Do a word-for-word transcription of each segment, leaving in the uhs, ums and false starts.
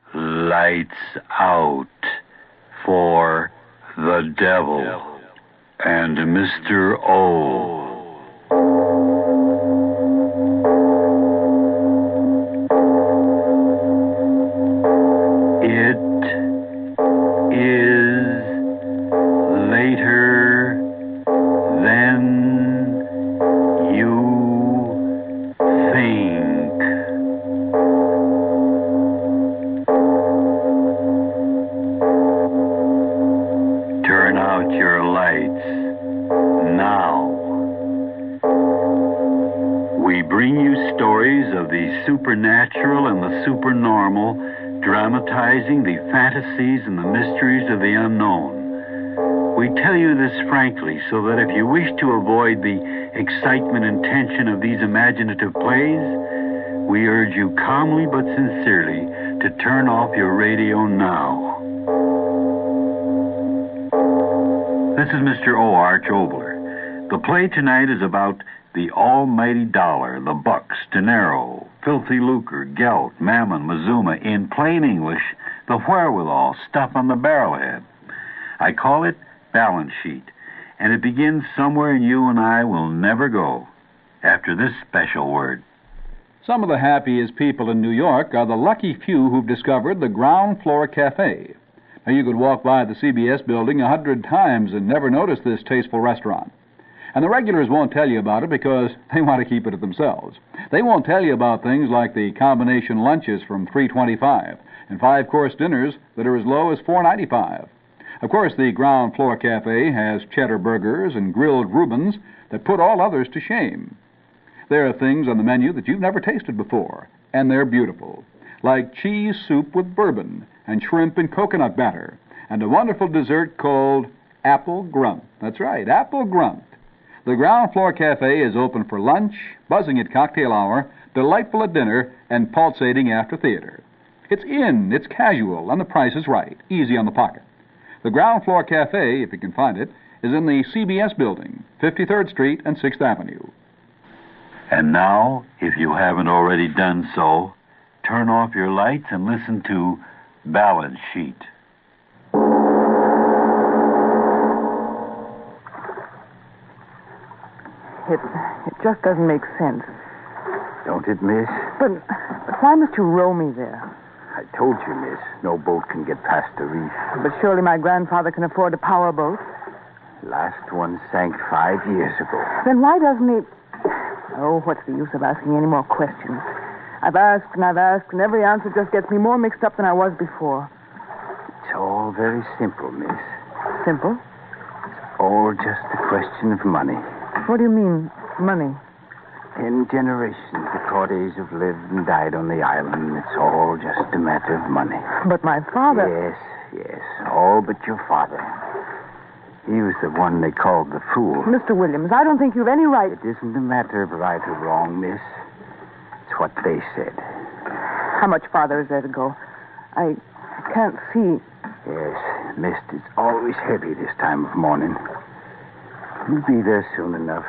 Lights out for the devil and Mister O. It is later than you think. Turn out your lights now. We bring you stories of the supernatural and the supernormal, dramatizing the fantasies and the mysteries of the unknown. We tell you this frankly so that if you wish to avoid the excitement and tension of these imaginative plays, we urge you calmly but sincerely to turn off your radio now. This is Mister O. Arch Obler. The play tonight is about the almighty dollar, the bucks, dinero, filthy lucre, gelt, mammon, mazuma, in plain English, the wherewithal, stuff on the barrelhead. I call it balance sheet, and it begins somewhere and you and I will never go, after this special word. Some of the happiest people in New York are the lucky few who've discovered the Ground Floor Cafe. Now, you could walk by the C B S building a hundred times and never notice this tasteful restaurant. And the regulars won't tell you about it because they want to keep it to themselves. They won't tell you about things like the combination lunches from three twenty-five and five-course dinners that are as low as four ninety-five. Of course, the Ground Floor Cafe has cheddar burgers and grilled Reubens that put all others to shame. There are things on the menu that you've never tasted before, and they're beautiful, like cheese soup with bourbon and shrimp and coconut batter, and a wonderful dessert called Apple Grunt. That's right, Apple Grunt. The Ground Floor Cafe is open for lunch, buzzing at cocktail hour, delightful at dinner, and pulsating after theater. It's in, it's casual, and the price is right, easy on the pocket. The Ground Floor Cafe, if you can find it, is in the C B S building, fifty-third Street and sixth Avenue. And now, if you haven't already done so, turn off your lights and listen to Balance Sheet. It, it just doesn't make sense. Don't it, miss? But, but why must you row me there? I told you, miss, no boat can get past the reef. But surely my grandfather can afford a power boat. Last one sank five years ago. Then why doesn't he... Oh, what's the use of asking any more questions? I've asked and I've asked, and every answer just gets me more mixed up than I was before. It's all very simple, miss. Simple? It's all just a question of money. What do you mean, money? Ten generations the Cordays have lived and died on the island. It's all just a matter of money. But my father... Yes, yes, all but your father. He was the one they called the fool. Mister Williams, I don't think you've any right... It isn't a matter of right or wrong, miss. It's what they said. How much farther is there to go? I can't see. Yes, mist is always heavy this time of morning. You'll be there soon enough.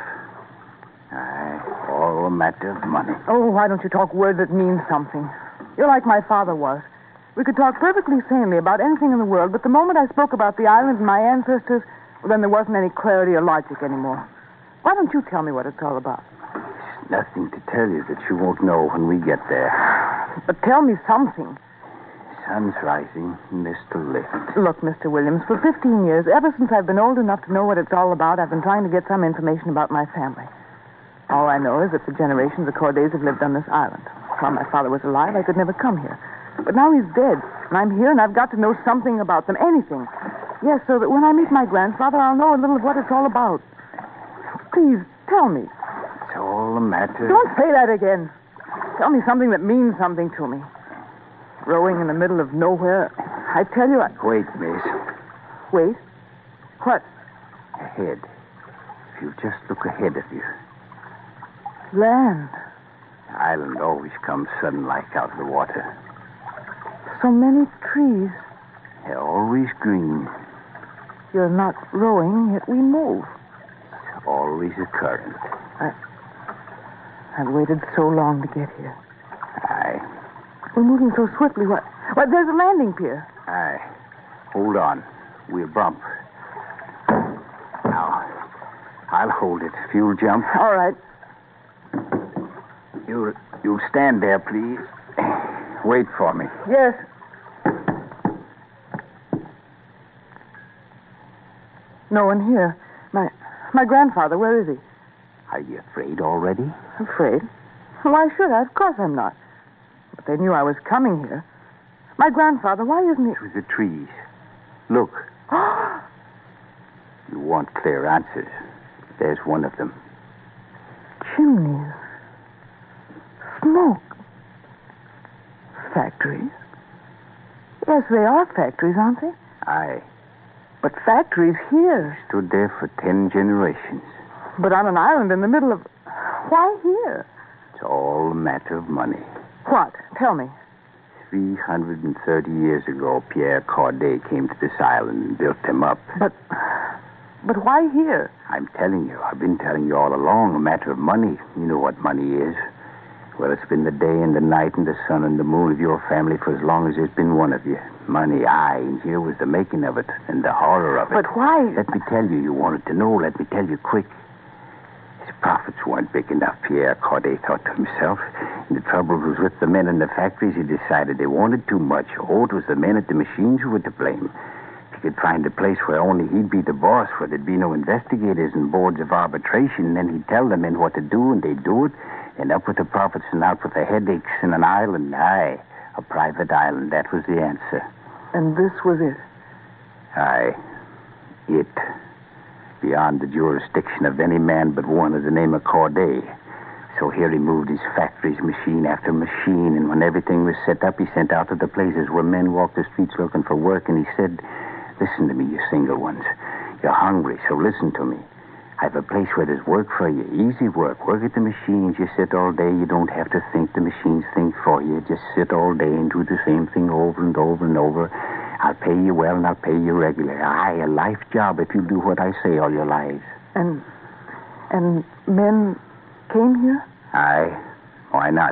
Aye, all a matter of money. Oh, why don't you talk words that mean something? You're like my father was. We could talk perfectly sanely about anything in the world, but the moment I spoke about the island and my ancestors, well, then there wasn't any clarity or logic anymore. Why don't you tell me what it's all about? There's nothing to tell you that you won't know when we get there. But tell me something. Sun's rising, Mister Lift. Look, Mister Williams, for fifteen years, ever since I've been old enough to know what it's all about, I've been trying to get some information about my family. All I know is that for generations the Cordays have lived on this island. While my father was alive, I could never come here. But now he's dead, and I'm here, and I've got to know something about them, anything. Yes, so that when I meet my grandfather, I'll know a little of what it's all about. Please, tell me. It's all a matter... Don't say that again. Tell me something that means something to me. Rowing in the middle of nowhere, I tell you, I... Wait, miss. Wait? What? Ahead. If you just look ahead of you. Land. The island always comes sudden like out of the water. So many trees. They're always green. You're not rowing, yet we move. It's always a current. I... I've waited so long to get here. Aye. We're moving so swiftly. What? What? There's a landing pier. Aye. Hold on. We'll bump. Now, I'll hold it. Fuel jump. All right. You'll, you'll stand there, please. Wait for me. Yes. No one here. My my grandfather, where is he? Are you afraid already? Afraid? Why should I? Of course I'm not. But they knew I was coming here. My grandfather, why isn't he? Through the trees. Look. You want clear answers. There's one of them. Chimneys. Smoke. Factories. Yes, they are factories, aren't they? Aye. But factories here. Stood there for ten generations. But on an island in the middle of... Why here? It's all a matter of money. What? Tell me. Three hundred and thirty years ago, Pierre Corday came to this island and built them up. But... But why here? I'm telling you. I've been telling you all along. A matter of money. You know what money is. Well, it's been the day and the night and the sun and the moon of your family for as long as there's been one of you. Money, aye, and here was the making of it and the horror of it. But why? Let me tell you. You wanted to know. Let me tell you quick. His profits weren't big enough, Pierre Corday thought to himself. And the trouble was with the men in the factories. He decided they wanted too much. Oh, it was the men at the machines who were to blame. If he could find a place where only he'd be the boss, where there'd be no investigators and boards of arbitration, then he'd tell the men what to do, and they'd do it. And up with the profits and out with the headaches in an island. Aye, a private island. That was the answer. And this was it? Aye, it. Beyond the jurisdiction of any man but one of the name of Corday. So here he moved his factories, machine after machine, and when everything was set up, he sent out to the places where men walked the streets looking for work, and he said, listen to me, you single ones. You're hungry, so listen to me. I have a place where there's work for you. Easy work. Work at the machines. You sit all day. You don't have to think. The machines think for you. Just sit all day and do the same thing over and over and over. I'll pay you well and I'll pay you regular. Aye, a life job if you do what I say all your lives. And... and men came here? Aye. Why not?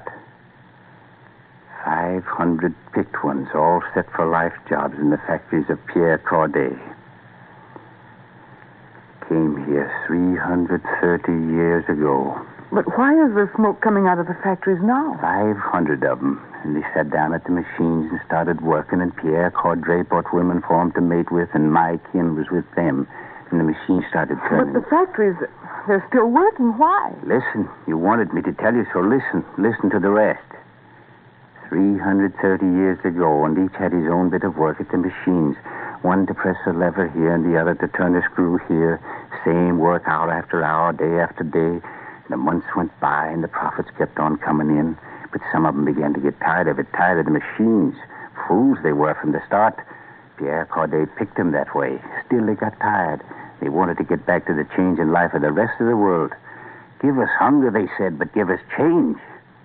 Five hundred picked ones, all set for life jobs in the factories of Pierre Corday. Came here three hundred thirty years ago. But why is there smoke coming out of the factories now? Five hundred of them. And they sat down at the machines and started working, and Pierre Corday brought women for him to mate with, and my kin was with them. And the machine started turning. But the factories, they're still working. Why? Listen. You wanted me to tell you, so listen. Listen to the rest. three hundred thirty years ago, and each had his own bit of work at the machines. One to press a lever here and the other to turn a screw here. Same work hour after hour, day after day. And the months went by and the profits kept on coming in. But some of them began to get tired of it, tired of the machines. Fools they were from the start. Pierre Corday picked them that way. Still they got tired. They wanted to get back to the change in life of the rest of the world. Give us hunger, they said, but give us change.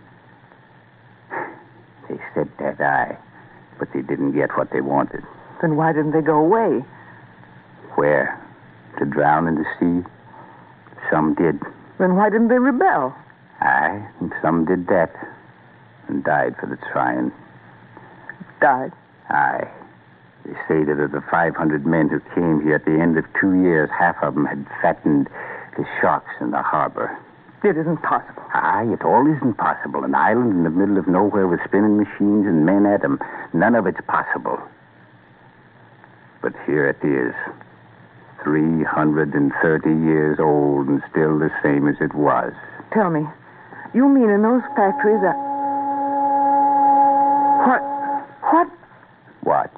They said that, aye. But they didn't get what they wanted. Then why didn't they go away? Where? To drown in the sea? Some did. Then why didn't they rebel? Aye, and some did that. And died for the trying. Died? Aye. They say that of the five hundred men who came here at the end of two years, half of them had fattened the sharks in the harbor. It isn't possible. Aye, it all isn't possible. An island in the middle of nowhere with spinning machines and men at them. None of it's possible. But here it is. three hundred thirty years old and still the same as it was. Tell me, you mean in those factories that... What? What? Watch.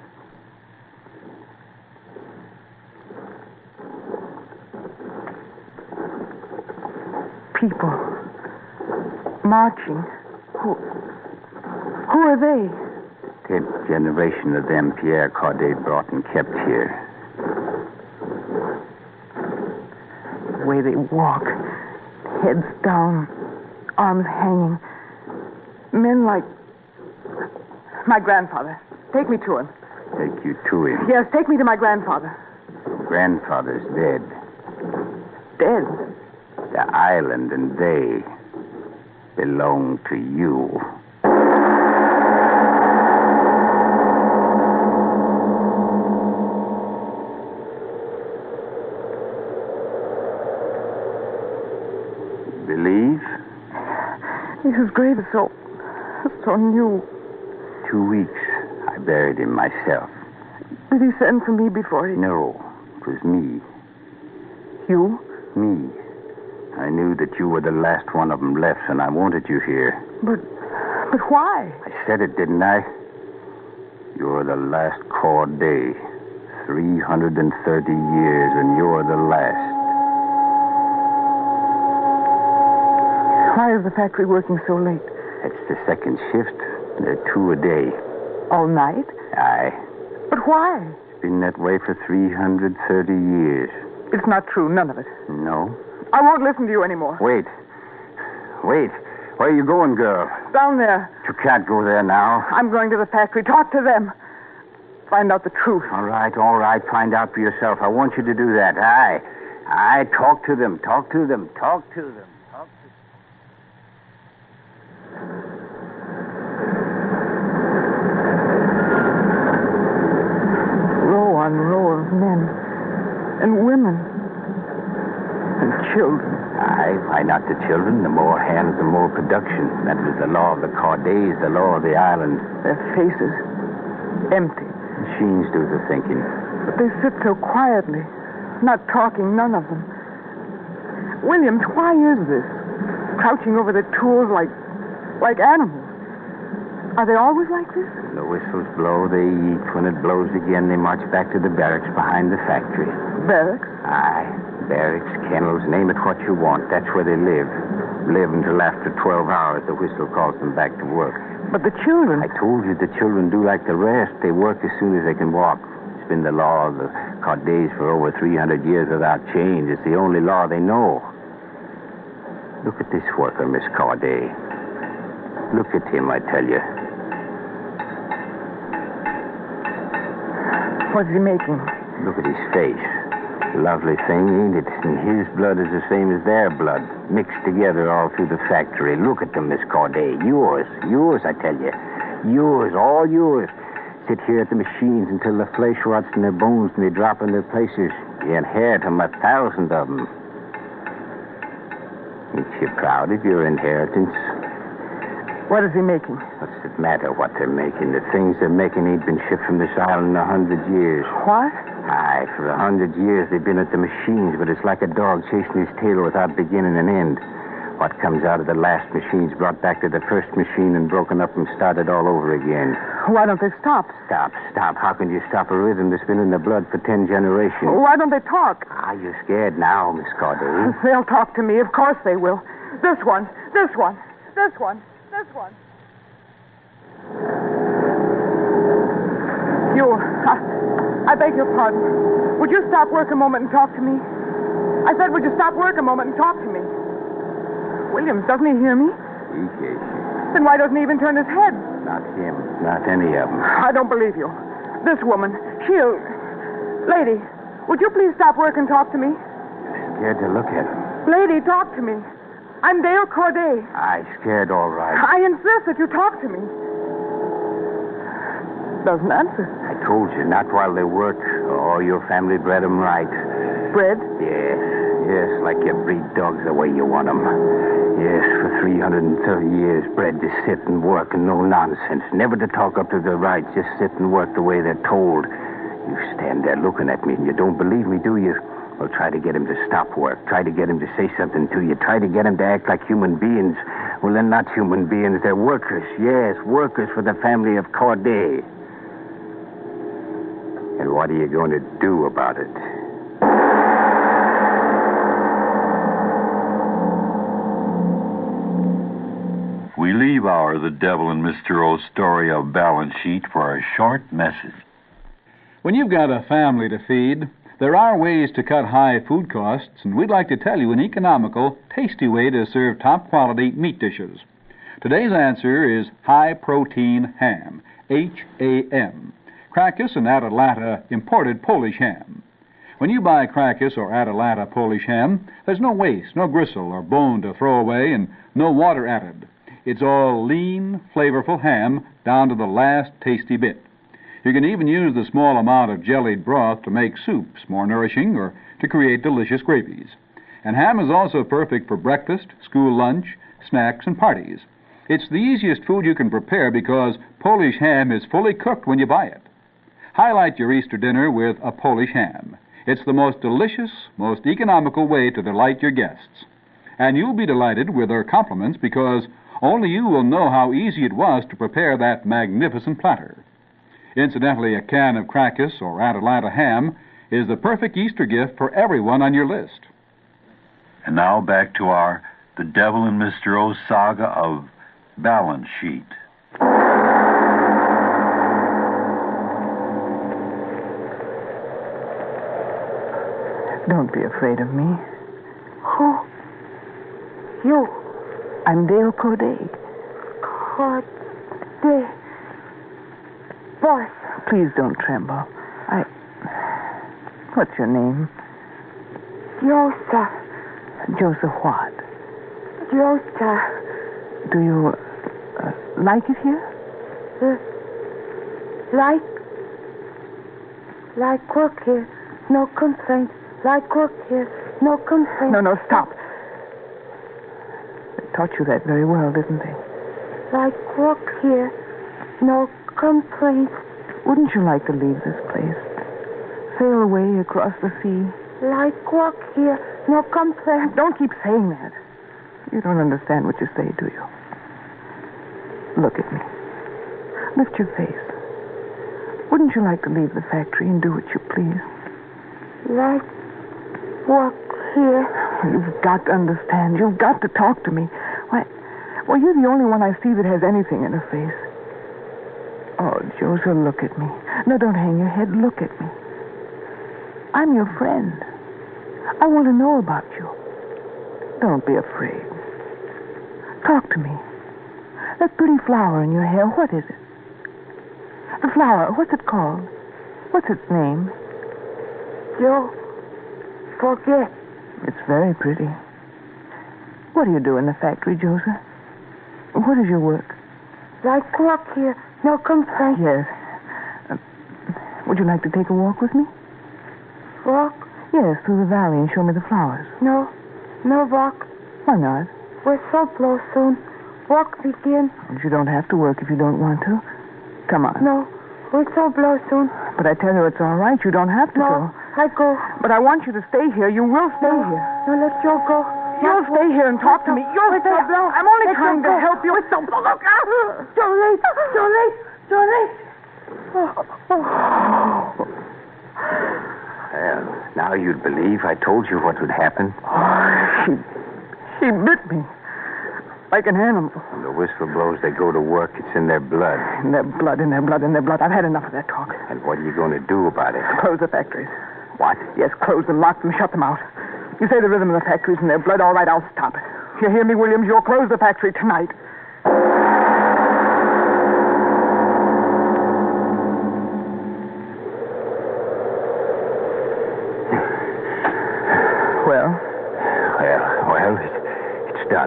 People. Marching. Who... Who are they? Tenth generation of them Pierre Corday brought and kept here. The way they walk. Heads down. Arms hanging. Men like... My grandfather. Take me to him. Take you to him? Yes, take me to my grandfather. Grandfather's dead. Dead? The island and they belong to you. so, so new. Two weeks, I buried him myself. Did he send for me before he... No, it was me. You? Me. I knew that you were the last one of them left, and I wanted you here. But, but why? I said it, didn't I? You're the last Corday. three hundred thirty years, and you're the last. Why is the factory working so late? It's the second shift. There are two a day. All night? Aye. But why? It's been that way for three hundred thirty years. It's not true, none of it. No? I won't listen to you anymore. Wait. Wait. Where are you going, girl? Down there. You can't go there now. I'm going to the factory. Talk to them. Find out the truth. All right, all right. Find out for yourself. I want you to do that. Aye. Aye, talk to them. Talk to them. Talk to them. Talk to them. Row on row of men. And women. And children. Aye, why not the children? The more hands, the more production. That was the law of the Cordays, the law of the island. Their faces. Empty. Machines do the thinking. But they sit so quietly. Not talking, none of them. Williams, why is this? Crouching over their tools like... like animals. Are they always like this? When the whistles blow, they eat. When it blows again, they march back to the barracks behind the factory. Barracks? Aye. Barracks, kennels, name it what you want. That's where they live. Live until after twelve hours the whistle calls them back to work. But the children... I told you the children do like the rest. They work as soon as they can walk. It's been the law of the Cordays for over three hundred years without change. It's the only law they know. Look at this worker, Miss Corday. Look at him, I tell you. What's he making? Look at his face. Lovely thing, ain't it? And his blood is the same as their blood, mixed together all through the factory. Look at them, Miss Corday. Yours. Yours, I tell you. Yours, all yours. Sit here at the machines until the flesh rots in their bones and they drop in their places. You inherit them, a thousand of them. Ain't you proud of your inheritance? What is he making? What's it matter what they're making? The things they're making ain't been shipped from this island in a hundred years. What? Aye, for a hundred years they've been at the machines, but it's like a dog chasing his tail without beginning and end. What comes out of the last machine's brought back to the first machine and broken up and started all over again. Why don't they stop? Stop, stop. How can you stop a rhythm that's been in the blood for ten generations? Why don't they talk? Ah, you're scared now, Miss Corday. They'll talk to me. Of course they will. This one, this one, this one, this one. You, I, I beg your pardon. Would you stop work a moment and talk to me? I said, would you stop work a moment and talk to me? Williams, doesn't he hear me? He hears you. Then why doesn't he even turn his head? Not him. Not any of them. I don't believe you. This woman, she'll... Lady, would you please stop work and talk to me? Scared to look at him. Lady, talk to me. I'm Dale Corday. Aye, scared all right. I insist that you talk to me. Doesn't answer. I told you, not while they work. Oh, your family bred them right. Bred? Yes, yes, like you breed dogs the way you want them. Yes, for three hundred thirty years, bred to sit and work and no nonsense. Never to talk up to their rights, just sit and work the way they're told. You stand there looking at me and you don't believe me, do you? Well, try to get him to stop work. Try to get him to say something to you. Try to get him to act like human beings. Well, they're not human beings. They're workers. Yes, workers for the family of Corday. And what are you going to do about it? We leave our The Devil and Mister O's story of balance sheet for a short message. When you've got a family to feed, there are ways to cut high food costs, and we'd like to tell you an economical, tasty way to serve top-quality meat dishes. Today's answer is high-protein ham, H A M. Crackus and Atalanta imported Polish ham. When you buy Crackus or Atalanta Polish ham, there's no waste, no gristle or bone to throw away, and no water added. It's all lean, flavorful ham down to the last tasty bit. You can even use the small amount of jellied broth to make soups more nourishing or to create delicious gravies. And ham is also perfect for breakfast, school lunch, snacks, and parties. It's the easiest food you can prepare because Polish ham is fully cooked when you buy it. Highlight your Easter dinner with a Polish ham. It's the most delicious, most economical way to delight your guests. And you'll be delighted with their compliments because only you will know how easy it was to prepare that magnificent platter. Incidentally, a can of Crackus or Atalanta ham is the perfect Easter gift for everyone on your list. And now back to our The Devil and Mister O's saga of Balance Sheet. Don't be afraid of me. Who? You. I'm Dale Corday. Corday. Boss. Please don't tremble. I... What's your name? Joseph. Joseph what? Joseph. Do you uh, like it here? Uh, like? Like work here. No complaint. Like work here. No complaint. No, no, stop. They taught you that very well, didn't they? Like work here. No complaint. Wouldn't you like to leave this place? Sail away across the sea? Like work here. No complaint. Don't keep saying that. You don't understand what you say, do you? Look at me. Lift your face. Wouldn't you like to leave the factory and do what you please? Like work here. You've got to understand. You've got to talk to me. Why, well, you're the only one I see that has anything in her face. Oh, Joseph, look at me. No, don't hang your head. Look at me. I'm your friend. I want to know about you. Don't be afraid. Talk to me. That pretty flower in your hair, what is it? The flower, what's it called? What's its name? You forget. It's very pretty. What do you do in the factory, Joseph? What is your work? Like work here. No complaint. Yes. Uh, would you like to take a walk with me? Walk? Yes, through the valley and show me the flowers. No. No walk. Why not? We're so blow soon. Walk begin. You don't have to work if you don't want to. Come on. No. We're so blow soon. But I tell you, it's all right. You don't have to no, go. I go. But I want you to stay here. You will stay no. here. No, let Joe go. You'll stay here and talk to me. You'll stay. I'm only let trying to go. help you. It's so blow. Look out. Too late. Too late. Too late. Well, now you'd believe I told you what would happen. Oh, she, she bit me. Like an animal. When the whistle blows, they go to work. It's in their blood. In their blood, in their blood, in their blood. I've had enough of that talk. And what are you going to do about it? Close the factories. What? Yes, close them, lock them, shut them out. You say the rhythm of the factories in their blood. All right, I'll stop it. You hear me, Williams? You'll close the factory tonight. Well? Well, well, it, it's done.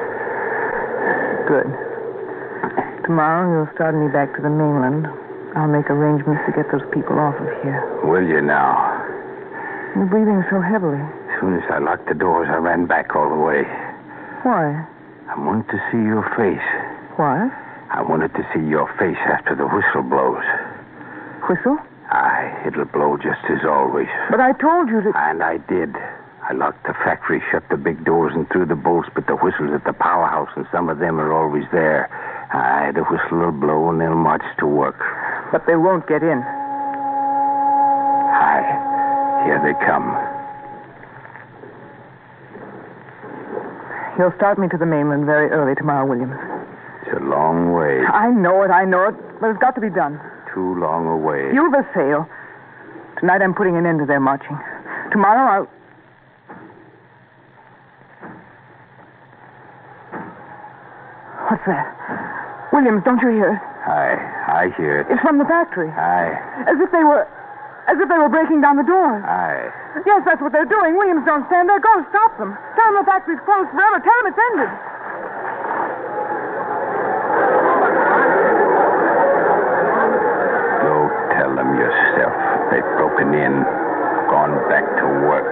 Good. Tomorrow you'll start me back to the mainland. I'll make arrangements to get those people off of here. Will you now? You're breathing so heavily. As soon as I locked the doors, I ran back all the way. Why? I wanted to see your face. Why? I wanted to see your face after the whistle blows. Whistle? Aye, it'll blow just as always. But I told you to... And I did. I locked the factory, shut the big doors, and threw the bolts, but the whistle's at the powerhouse, and some of them are always there. Aye, the whistle will blow, and they'll march to work. But they won't get in. Aye, here they come. You'll start me to the mainland very early tomorrow, Williams. It's a long way. I know it, I know it, but it's got to be done. Too long a way. You've a sail. Tonight I'm putting an end to their marching. Tomorrow I'll... What's that? Williams, don't you hear it? Aye, I hear it. It's from the factory. Aye. As if they were... As if they were breaking down the doors. Aye. Yes, that's what they're doing. Williams, don't stand there. Go, stop them. Tell them the factory's closed forever. Tell them it's ended. Go tell them yourself. They've broken in, gone back to work.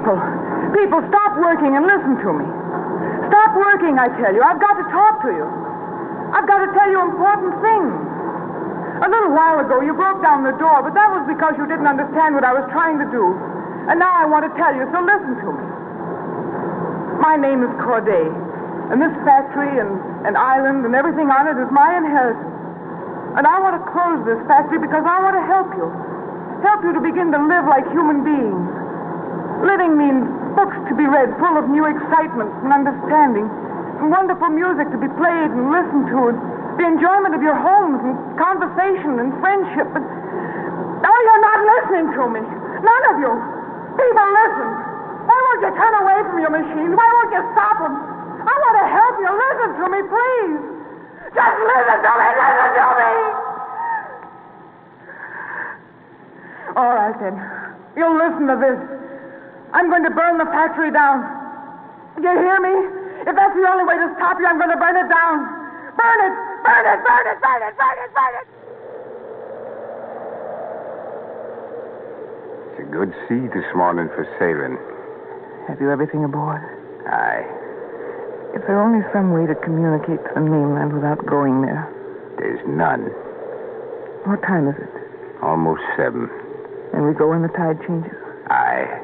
People, people, stop working and listen to me. Stop working, I tell you. I've got to talk to you. I've got to tell you important things. A little while ago, you broke down the door, but that was because you didn't understand what I was trying to do. And now I want to tell you, so listen to me. My name is Corday, and this factory and, and island and everything on it is my inheritance. And I want to close this factory because I want to help you. Help you to begin to live like human beings. Living means books to be read full of new excitement and understanding, and wonderful music to be played and listened to, and the enjoyment of your homes and conversation and friendship. But now you're not listening to me. None of you. People, listen. Why won't you turn away from your machines? Why won't you stop them? I want to help you. Listen to me, please. Just listen to me. Listen to me. All right, then. You'll listen to this. I'm going to burn the factory down. You hear me? If that's the only way to stop you, I'm going to burn it down. Burn it! Burn it! Burn it! Burn it! Burn it! Burn it! It's a good sea this morning for sailing. Have you everything aboard? Aye. Is there only some way to communicate to the mainland without going there? There's none. What time is it? Almost seven. And we go when the tide changes? Aye.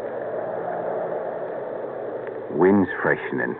Wind's freshening.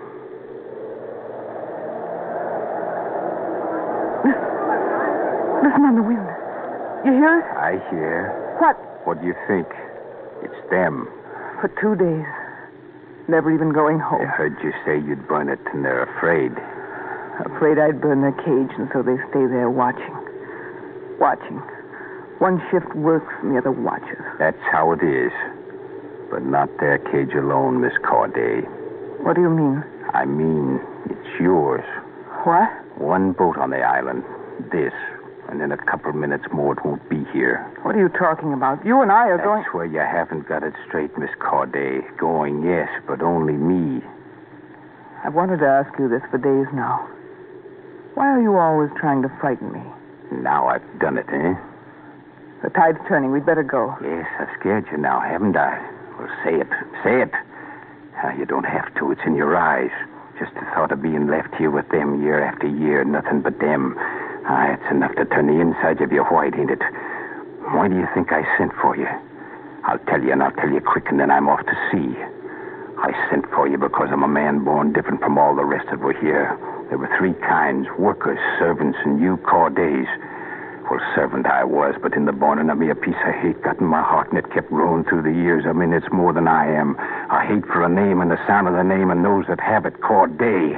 Listen. Listen on the wind. You hear it? I hear. What? What do you think? It's them. For two days. Never even going home. I heard you say you'd burn it, and they're afraid. Afraid I'd burn their cage, and so they stay there watching. Watching. One shift works, and the other watches. That's how it is. But not their cage alone, Miss Corday. What do you mean? I mean, it's yours. What? One boat on the island. This. And in a couple of minutes more, it won't be here. What are you talking about? You and I are That's going... That's where you haven't got it straight, Miss Corday. Going, yes, but only me. I've wanted to ask you this for days now. Why are you always trying to frighten me? Now I've done it, eh? The tide's turning. We'd better go. Yes, I've scared you now, haven't I? Well, say it. Say it. Uh, you don't have to. It's in your eyes. Just the thought of being left here with them year after year, nothing but them. Ah, it's enough to turn the inside of you white, ain't it? Why do you think I sent for you? I'll tell you, and I'll tell you quick, and then I'm off to sea. I sent for you because I'm a man born different from all the rest that were here. There were three kinds, workers, servants, and you, Cordays. Well, servant I was, but in the borning of me a piece of hate got in my heart, and it kept growing through the years. I mean, it's more than I am. A hate for a name and the sound of the name and those that have it, Corday.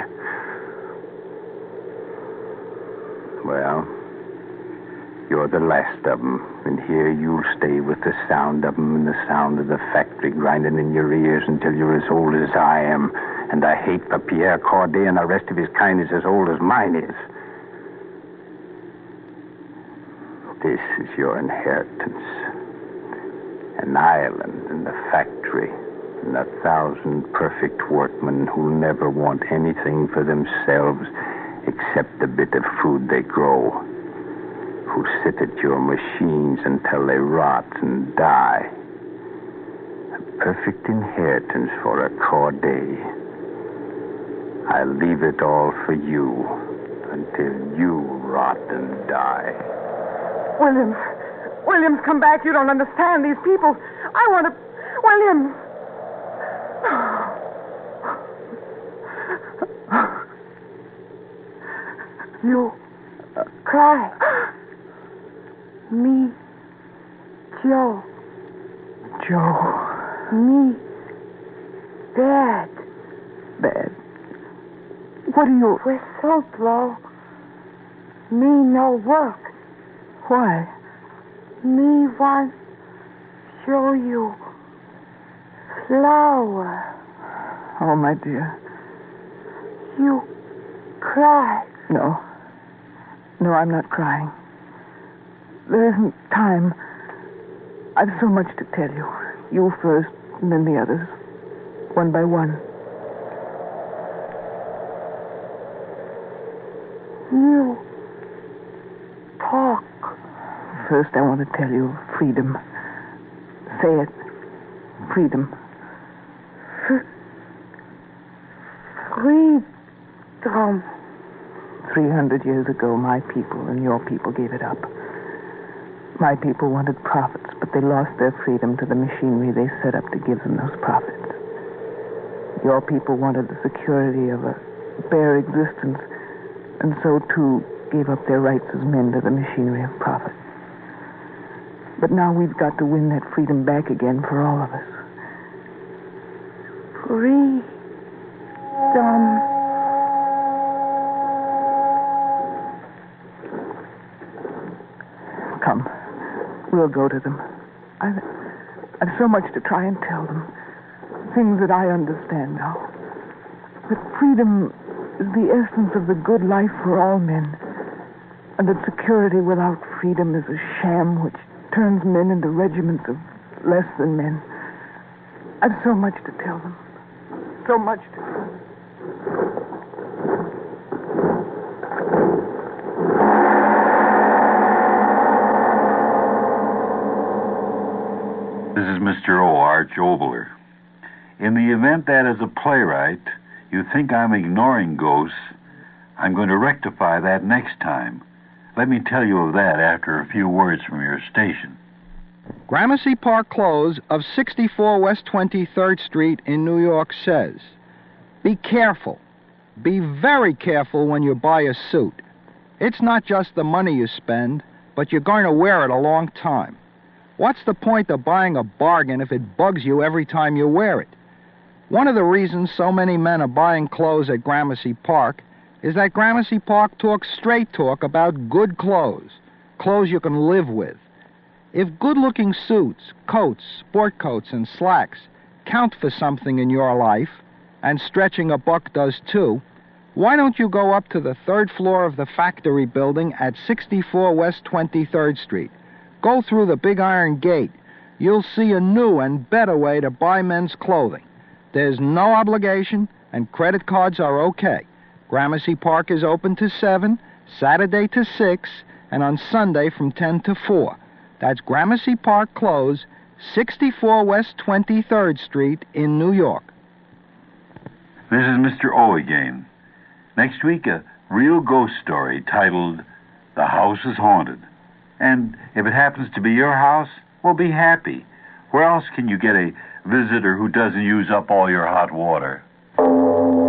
Well, you're the last of them, and here you'll stay with the sound of them and the sound of the factory grinding in your ears until you're as old as I am, and the hate for Pierre Corday and the rest of his kind is as old as mine is. This is your inheritance. An island and a factory and a thousand perfect workmen who'll never want anything for themselves except the bit of food they grow, who sit at your machines until they rot and die. A perfect inheritance for a Corday. I leave it all for you until you rot and die. Williams. Williams, come back. You don't understand these people. I want to... Williams. You uh, cry. Me, Joe. Joe. Me, Dad. Bad. What are you... Whistle blow. Me no work. Why? Me want show you flower. Oh, my dear. You cry. No. No, I'm not crying. There isn't time. I've so much to tell you. You first, and then the others. One by one. You talk. First, I want to tell you freedom. Say it. Freedom. Freedom. Three hundred years ago, my people and your people gave it up. My people wanted profits, but they lost their freedom to the machinery they set up to give them those profits. Your people wanted the security of a bare existence, and so, too, gave up their rights as men to the machinery of profit. But now we've got to win that freedom back again for all of us. Freedom. Come. We'll go to them. I've, I've so much to try and tell them. Things that I understand now. That freedom is the essence of the good life for all men. And that security without freedom is a sham which turns men into regiments of less than men. I've so much to tell them. So much to tell them. This is Mister O. Arch Obler. In the event that as a playwright you think I'm ignoring ghosts, I'm going to rectify that next time. Let me tell you of that after a few words from your station. Gramercy Park Close of sixty-four West twenty-third Street in New York says, be careful. Be very careful when you buy a suit. It's not just the money you spend, but you're going to wear it a long time. What's the point of buying a bargain if it bugs you every time you wear it? One of the reasons so many men are buying clothes at Gramercy Park is that Gramercy Park talks straight talk about good clothes, clothes you can live with. If good-looking suits, coats, sport coats, and slacks count for something in your life, and stretching a buck does too, why don't you go up to the third floor of the factory building at sixty-four West twenty-third Street? Go through the big iron gate. You'll see a new and better way to buy men's clothing. There's no obligation, and credit cards are okay. Gramercy Park is open to seven, Saturday to six, and on Sunday from ten to four. That's Gramercy Park Close, sixty-four West twenty-third Street in New York. This is Mister O again. Next week, a real ghost story titled The House is Haunted. And if it happens to be your house, well, be happy. Where else can you get a visitor who doesn't use up all your hot water?